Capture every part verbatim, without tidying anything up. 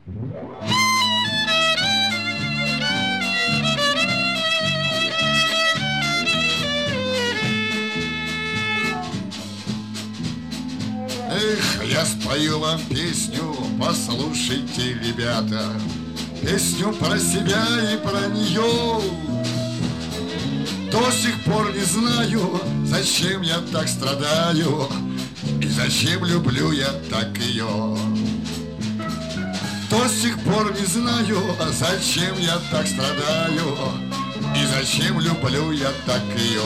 Эх, я спою вам песню, послушайте, ребята, песню про себя и про нее. До сих пор не знаю, зачем я так страдаю и зачем люблю я так ее. До сих пор не знаю, зачем я так страдаю и зачем люблю я так ее.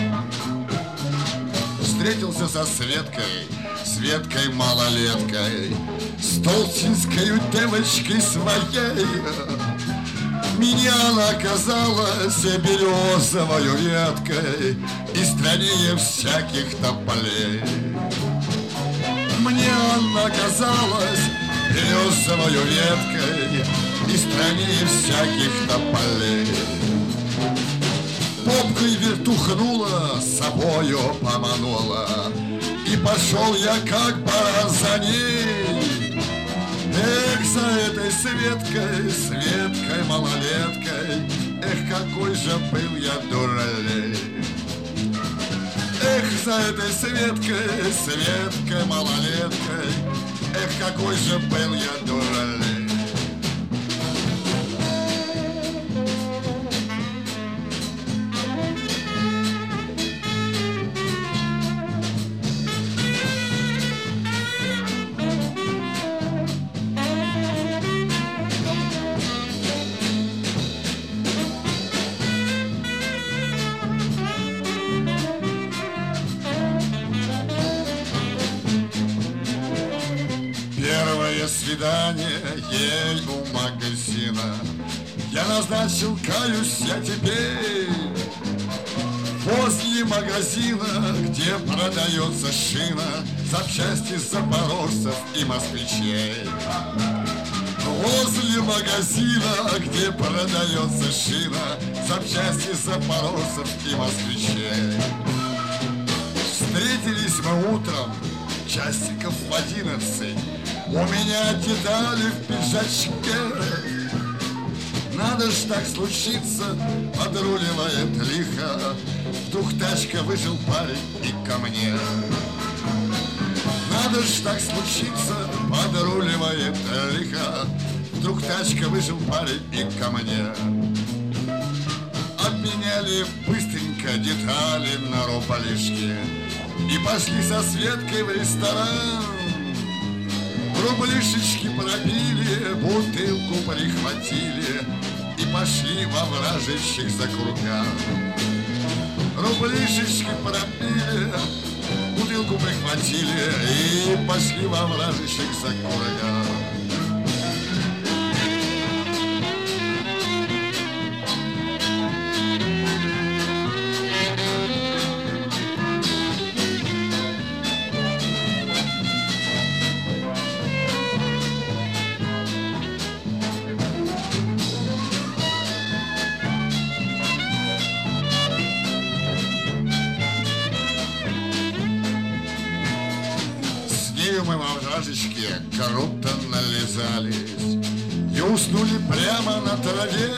Встретился со Светкой, Светкой малолеткой, с толстенькой девочкой своей. Меня она оказалась березовою веткой и страннее всяких тополей. Мне она оказалась березовою веткой и страннее всяких тополей. Попкой вертухнула, собою поманула, и пошел я как баран за ней. Эх, за этой Светкой, Светкой малолеткой, эх, какой же был я дуралей. Эх, за этой Светкой, Светкой малолеткой, эх, какой же был я дуралей. Первое свидание ей у магазина я назначил, каюсь я теперь, возле магазина, где продается шина, запчасти запорожцев и москвичей. Возле магазина, где продается шина, запчасти запорожцев и москвичей. Встретились мы утром, часиков в одиннадцать. У меня детали в пиджачке. Надо ж так случиться, подруливает лихо. Вдруг тачка вышел парень и ко мне. Надо ж так случиться, подруливает лихо. Вдруг тачка вышел парень и ко мне. Обменяли быстренько детали на рублишки и пошли со Светкой в ресторан. Рублишечки пропили, бутылку прихватили и пошли во вражеских закругах. Рублишечки пропили, бутылку прихватили и пошли во вражеских закругах. Мы во вражечке круто нализались и уснули прямо на траве.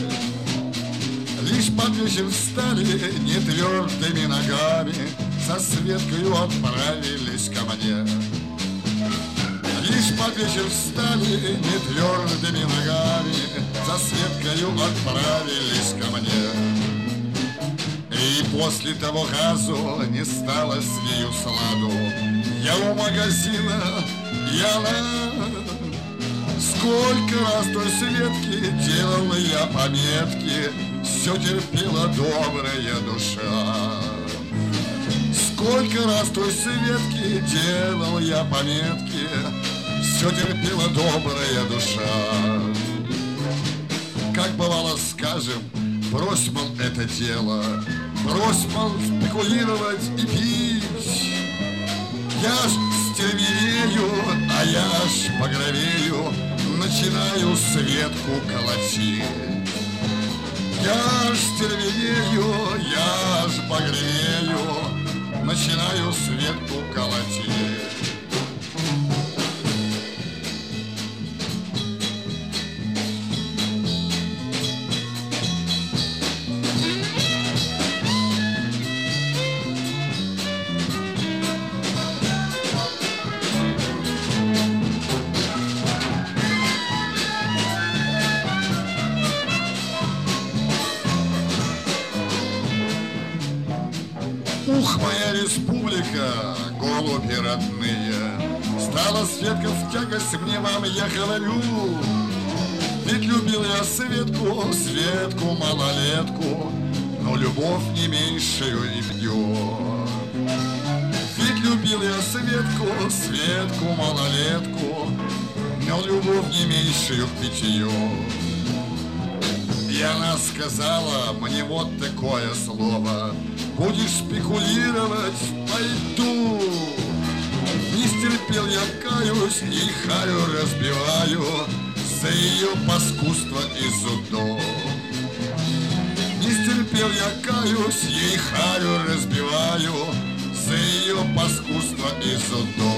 Лишь под вечер встали нетвердыми ногами, со Светкою отправились ко мне. Лишь под вечер встали нетвердыми ногами, со Светкою отправились ко мне. И после того разу не стало с нею сладу. Я у магазина, я на... Сколько раз той Светке делал я пометки, все терпела добрая душа. Сколько раз той Светке делал я пометки, все терпела добрая душа. Как бывало, скажем, брось, мол, это дело, брось, мол, спекулировать и пить. Я ж стервенею, а я ж багровею, начинаю Светку колотить. Я ж стервенею, я ж багровею, начинаю Светку колотить. Ох, моя республика, голуби родные, стала Светка в тягость мне вам, я говорю. Ведь любил я Светку, Светку, малолетку, но любовь не меньшую и бьет. Ведь любил я Светку, Светку, малолетку, но любовь не меньшую к питью. И она сказала мне вот такое слово: будешь спекулировать, пойду. Не стерпел я, каюсь, и харю разбиваю за ее паскудство и зудо. Не стерпел я, каюсь, ей харю разбиваю за ее паскудство и зудо.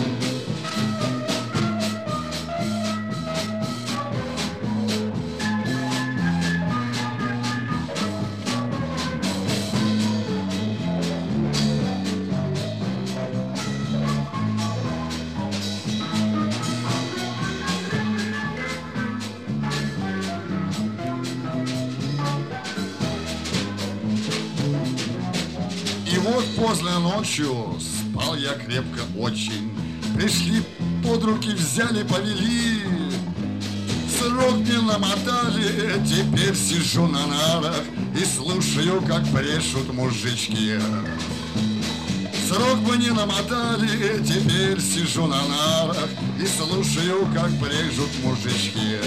И вот поздно ночью спал я крепко очень. Пришли под руки, взяли, повели. Срок мне намотали, теперь сижу на нарах и слушаю, как брешут мужички. Срок мне намотали, теперь сижу на нарах и слушаю, как брежут мужички.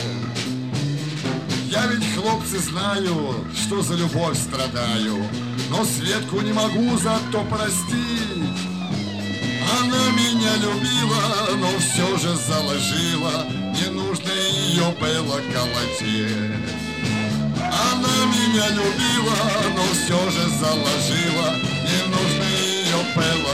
Я ведь, хлопцы, знаю, что за любовь страдаю, но Светку не могу зато простить. Она меня любила, но все же заложила, не нужно ее было колотить. Она меня любила, но все же заложила, не нужно ее было